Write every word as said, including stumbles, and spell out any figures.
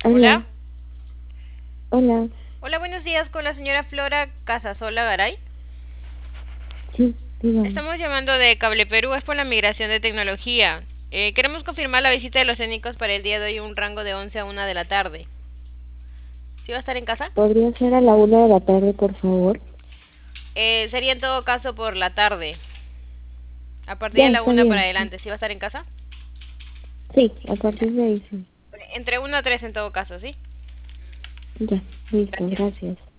Hola. Hola. Hola. Hola, buenos días con la señora Flora Casasola Garay. Sí, dígame. Estamos llamando de Cable Perú, es por la migración de tecnología. Eh, queremos confirmar la visita de los técnicos para el día de hoy, un rango de once a una de la tarde. ¿Sí va a estar en casa? ¿Podría ser a la una de la tarde, por favor? Eh, sería en todo caso por la tarde, a partir Ya, de la está una para bien. Sí, adelante. ¿Sí va a estar en casa? sí, a partir de ahí sí. Entre una a tres en todo caso, ¿sí? Ya, listo, Gracias. gracias.